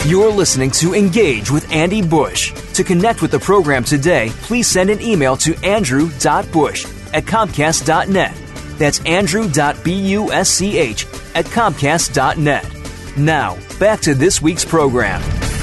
You're listening to Engage with Andy Bush. To connect with the program today, please send an email to andrew.bush@comcast.net. That's andrew.busch@comcast.net. Now, back to this week's program.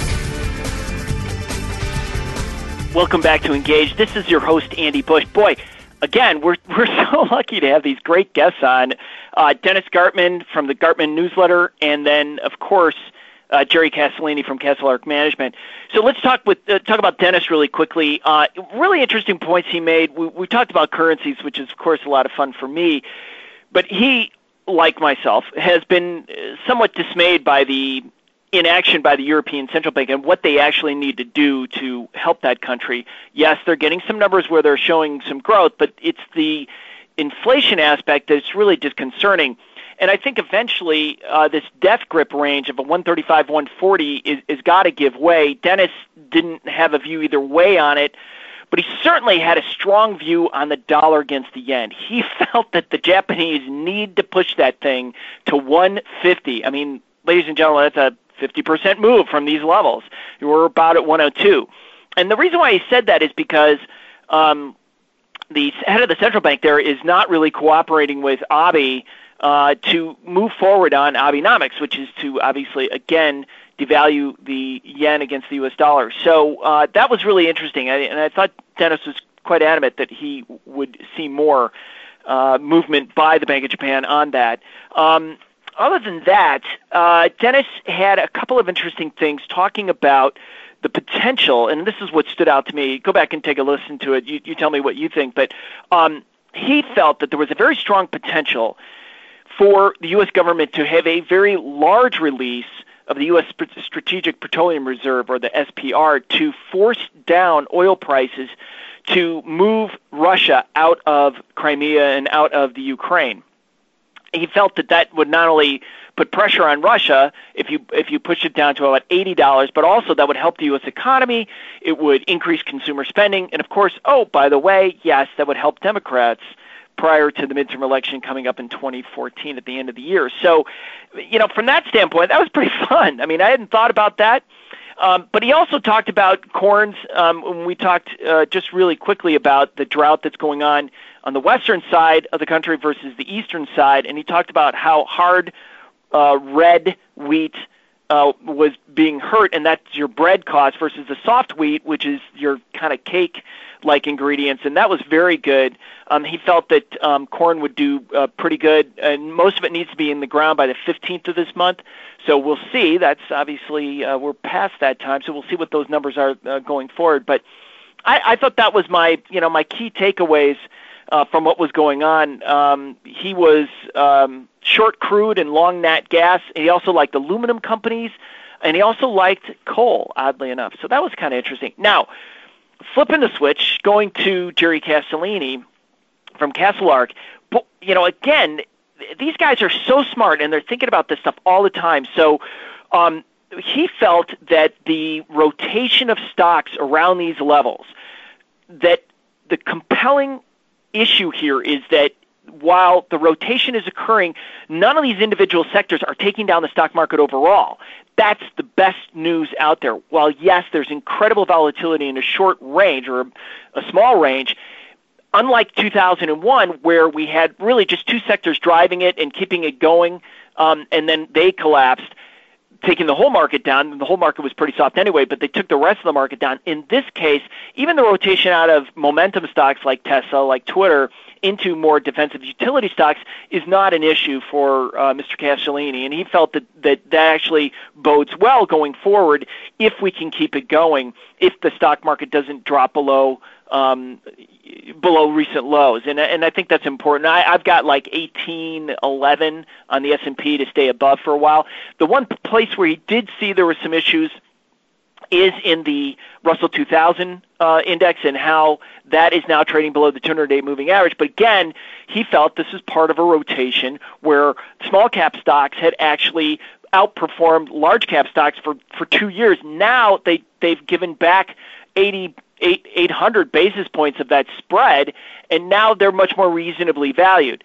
Welcome back to Engage. This is your host, Andy Bush. Boy, again, we're so lucky to have these great guests on. Dennis Gartman from the Gartman newsletter, and then, of course, Jerry Castellini from Castle Ark Management. So let's talk about Dennis really quickly. Really interesting points he made. We talked about currencies, which is, of course, a lot of fun for me. But he, like myself, has been somewhat dismayed by the inaction by the European Central Bank and what they actually need to do to help that country. Yes, they're getting some numbers where they're showing some growth, but it's the inflation aspect that's really disconcerting. And I think eventually this death grip range of a 135, 140 is got to give way. Dennis didn't have a view either way on it, but he certainly had a strong view on the dollar against the yen. He felt that the Japanese need to push that thing to 150. I mean, ladies and gentlemen, that's a 50% move from these levels. We're about at 102. And the reason why he said that is because the head of the central bank there is not really cooperating with Abe to move forward on Abenomics, which is to obviously, again, devalue the yen against the U.S. dollar. So that was really interesting, and I thought Dennis was quite adamant that he would see more movement by the Bank of Japan on that. Other than that, Dennis had a couple of interesting things talking about the potential, and this is what stood out to me. Go back and take a listen to it. You tell me what you think. But he felt that there was a very strong potential for the U.S. government to have a very large release of the U.S. Strategic Petroleum Reserve, or the SPR, to force down oil prices to move Russia out of Crimea and out of the Ukraine. He felt that that would not only put pressure on Russia if you push it down to about $80, but also that would help the U.S. economy. It would increase consumer spending. And, of course, by the way, yes, that would help Democrats prior to the midterm election coming up in 2014 at the end of the year. So, from that standpoint, that was pretty fun. I mean, I hadn't thought about that. But he also talked about corns when we talked just really quickly about the drought that's going on the western side of the country versus the eastern side, and he talked about how hard red wheat was being hurt, and that's your bread cost, versus the soft wheat, which is your kind of cake-like ingredients, and that was very good. He felt that corn would do pretty good, and most of it needs to be in the ground by the 15th of this month, so we'll see. That's obviously, we're past that time, so we'll see what those numbers are going forward. But I thought that was my key takeaways from what was going on. He was short crude and long nat gas, and he also liked aluminum companies, and he also liked coal, oddly enough. So that was kind of interesting. Now, flipping the switch, going to Jerry Castellini from Castle Ark, again, these guys are so smart, and they're thinking about this stuff all the time. So he felt that the rotation of stocks around these levels, that the compelling issue here is that while the rotation is occurring, none of these individual sectors are taking down the stock market overall. That's the best news out there. While, yes, there's incredible volatility in a short range or a small range, unlike 2001, where we had really just two sectors driving it and keeping it going, and then they collapsed, taking the whole market down. The whole market was pretty soft anyway, but they took the rest of the market down. In this case, even the rotation out of momentum stocks like Tesla, like Twitter, into more defensive utility stocks is not an issue for Mr. Castellini, and he felt that actually bodes well going forward if we can keep it going, if the stock market doesn't drop below recent lows, and I think that's important. I've got like 1811 on the S&P to stay above for a while. The one place where he did see there were some issues is in the Russell 2000 index, and how that is now trading below the 200-day moving average. But again, he felt this is part of a rotation where small cap stocks had actually outperformed large cap stocks for 2 years. Now they've given back 800 basis points of that spread, and now they're much more reasonably valued.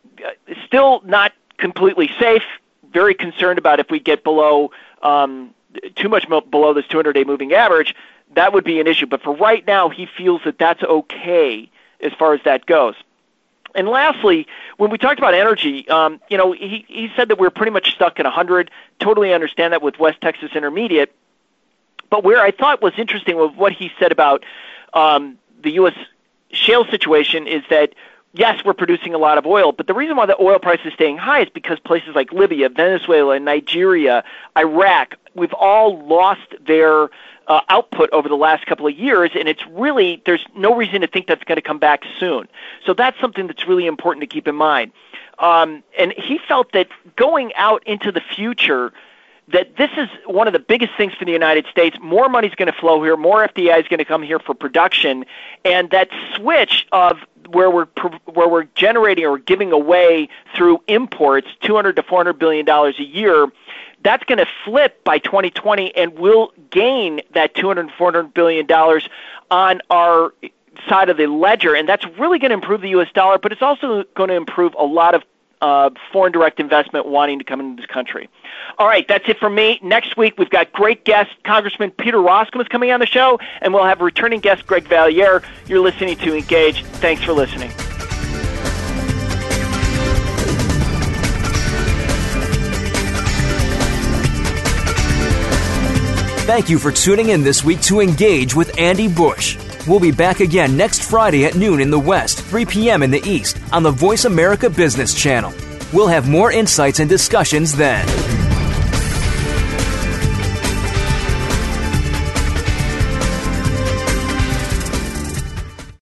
Still not completely safe, very concerned about if we get below too much below this 200-day moving average, that would be an issue. But for right now, he feels that that's okay as far as that goes. And lastly, when we talked about energy, he said that we're pretty much stuck at 100. Totally understand that with West Texas Intermediate. But where I thought was interesting was what he said about the U.S. shale situation is that, yes, we're producing a lot of oil, but the reason why the oil price is staying high is because places like Libya, Venezuela, Nigeria, Iraq, we've all lost their output over the last couple of years, and it's really, there's no reason to think that's going to come back soon. So that's something that's really important to keep in mind. And he felt that going out into the future, that this is one of the biggest things for the United States. More money is going to flow here. More FDI is going to come here for production. And that switch of where we're generating or giving away through imports $200 to $400 billion a year, that's going to flip by 2020, and we'll gain that $200 to $400 billion on our side of the ledger. And that's really going to improve the U.S. dollar, but it's also going to improve a lot of foreign direct investment wanting to come into this country. All right, that's it for me. Next week, we've got great guest, Congressman Peter Roskam is coming on the show, and we'll have returning guest Greg Valliere. You're listening to Engage. Thanks for listening. Thank you for tuning in this week to Engage with Andy Bush. We'll be back again next Friday at noon in the West, 3 p.m. in the East on the Voice America Business Channel. We'll have more insights and discussions then.